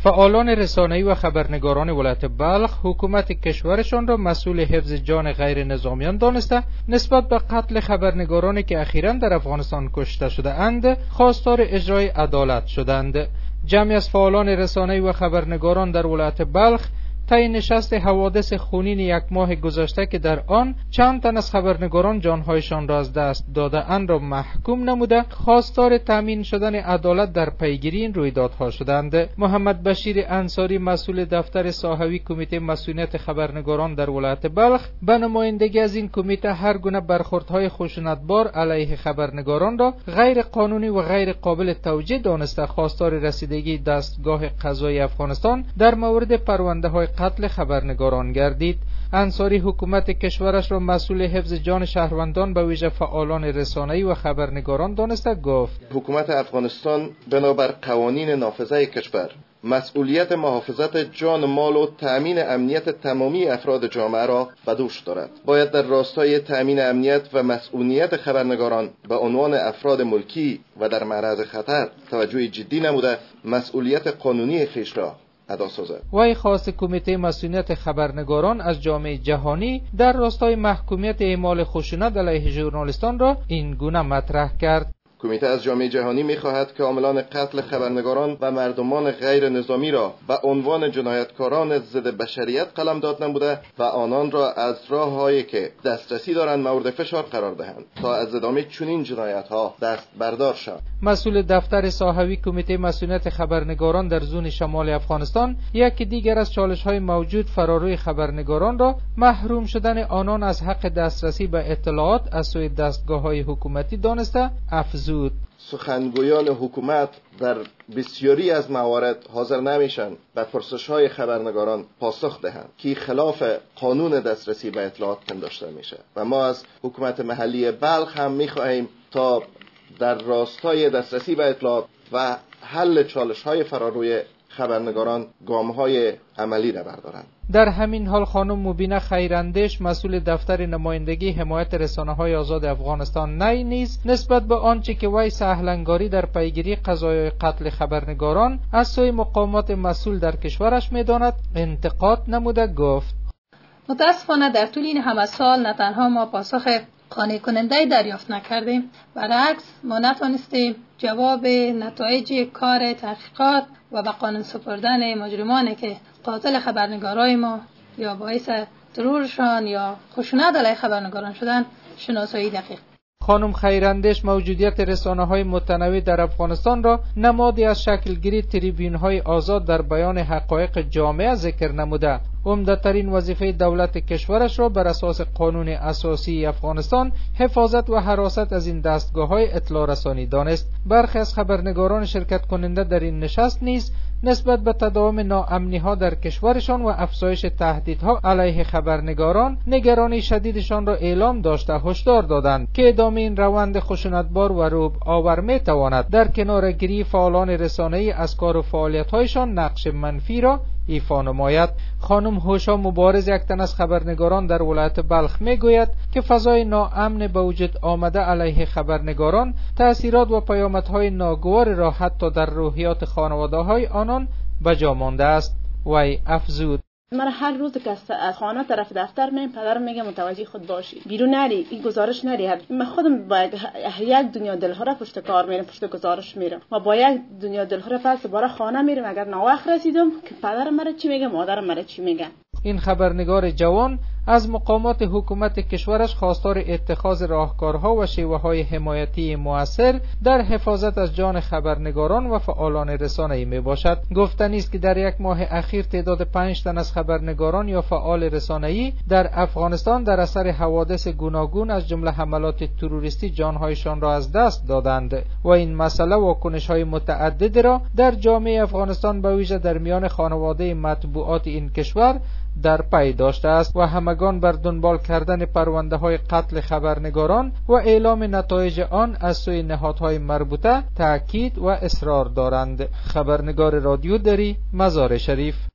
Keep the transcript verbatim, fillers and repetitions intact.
فعالان رسانه‌ای و خبرنگاران ولایت بلخ حکومت کشورشان را مسئول حفظ جان غیر نظامیان دانسته نسبت به قتل خبرنگارانی که اخیراً در افغانستان کشته شده اند خواستار اجرای عدالت شدند. جمعی از فعالان رسانه‌ای و خبرنگاران در ولایت بلخ طی نشست حوادث خونین یک ماه گذشته که در آن چند تن از خبرنگاران جانهایشان را از دست داده اند را محکوم نموده خواستار تامین شدن عدالت در پیگیری این رویدادها شدند. محمد بشیر انصاری مسئول دفتر ساحوی کمیته مسئولیت خبرنگاران در ولایت بلخ به نمایندگی از این کمیته هر گونه برخوردهای خشونتبار علیه خبرنگاران را غیر قانونی و غیر قابل توجیه دانسته خواستار رسیدگی دستگاه قضایی افغانستان در مورد پرونده های قتل خبرنگاران گردید. انصاری حکومت کشورش را مسئول حفظ جان شهروندان به ویژه فعالان رسانه‌ای و خبرنگاران دانسته گفت: حکومت افغانستان بنابر قوانین نافذه کشور مسئولیت محافظت جان، مال و تأمین امنیت تمامی افراد جامعه را به دوش دارد. باید در راستای تأمین امنیت و مسئولیت خبرنگاران به عنوان افراد ملکی و در معرض خطر توجه جدی نموده مسئولیت قانونی خویش را ادا سازد. وی خواست کمیته مسئولیت خبرنگاران از جامعه جهانی در راستای محکومیت اعمال خشونت علیه ژورنالیستان را این گونه مطرح کرد. کمیته از جامعه جهانی می‌خواهد که عاملان قتل خبرنگاران و مردمان غیر نظامی را به عنوان جنایتکاران ضد بشریت قلمداد نموده و آنان را از راه‌هایی که دسترسی دارند مورد فشار قرار دهند تا از ادامه چنین جنایت‌ها دست بردار شوند. مسئول دفتر ساحوی کمیته مسئولیت خبرنگاران در زون شمال افغانستان یکی دیگر از چالش‌های موجود فراروی خبرنگاران را محروم شدن آنان از حق دسترسی به اطلاعات از سوی دستگاه‌های حکومتی دانسته افزود. سخنگویان حکومت در بسیاری از موارد حاضر نمیشن به پرسش‌های خبرنگاران پاسخ دهند که خلاف قانون دسترسی به اطلاعات پنداشته میشه و ما از حکومت محلی بلخ هم میخواهیم تا در راستای دسترسی به اطلاعات و حل چالش‌های فراروی خبرنگاران گام‌های عملی را بردارند. در همین حال خانم مبینه خیراندیش مسئول دفتر نمایندگی حمایت رسانه‌های آزاد افغانستان نی نیز نسبت به آنچه که وی سهلنگاری در پیگیری قضایای قتل خبرنگاران از سوی مقامات مسئول در کشورش می‌داند انتقاد نموده گفت: متاسفانه در طول این همه سال نه تنها ما پاسخ قانع کننده دریافت نکردیم، برعکس ما نتوانستیم جواب نتایج کار تحقیقات و به قانون سپردن مجرمانی که قاتل خبرنگارای ما یا باعث ترورشان یا خشونت علیه خبرنگاران شدن شناسایی دقیق. خانم خیراندیش موجودیت رسانه‌های متنوع در افغانستان را نمادی از شکلگیری تریبیون‌های آزاد در بیان حقایق جامعه ذکر نموده عمده‌ترین وظیفه دولت کشورش را بر اساس قانون اساسی افغانستان حفاظت و حراست از این دستگاه‌های اطلاع رسانی دانست. برخی از خبرنگاران شرکت کننده در این نشست نیز نسبت به تداوم ناامنی‌ها در کشورشان و افزایش تهدیدها علیه خبرنگاران نگرانی شدیدشان را اعلام داشته هشدار دادند که ادامه این روند خشونتبار و رعب آور می‌تواند در کناره‌گیری فعالان رسانه‌ای از کار و فعالیت‌هایشان نقش منفی را ایفا نماید. خانم هوشا مبارز یک تن از خبرنگاران در ولایت بلخ میگوید که فضای ناامن به وجود آمده علیه خبرنگاران تأثیرات و پیامدهای ناگوار را حتی در روحیات خانواده‌های آنان بجا مانده است. وی افزود: من هر روز که از خانه طرف دفتر میام پدرم میگه متوجه خود باشی، بیرون نری، این گزارش نری. من خودم با یک دنیا دلها را پشت کار میرم، پشت گزارش میرم و با یک دنیا دلها را پس دوباره خانه میرم. اگر ناوقت رسیدم که پدرم مرا چی میگه، مادرم مرا چی میگه. این خبرنگار جوان از مقامات حکومت کشورش خواستار اتخاذ راهکارها و شیوه‌های حمایتی مؤثر در حفاظت از جان خبرنگاران و فعالان رسانه‌ای میباشد. گفتنی است که در یک ماه اخیر تعداد پنج تن از خبرنگاران یا فعال رسانه‌ای در افغانستان در اثر حوادث گوناگون از جمله حملات تروریستی جانهایشان را از دست دادند و این مسئله واکنش‌های متعددی را در جامعه افغانستان به ویژه در میان خانواده مطبوعات این کشور در پی داشته است و همگان بر دنبال کردن پرونده های قتل خبرنگاران و اعلام نتایج آن از سوی نهادهای مربوطه تأکید و اصرار دارند. خبرنگار رادیو دری، مزار شریف.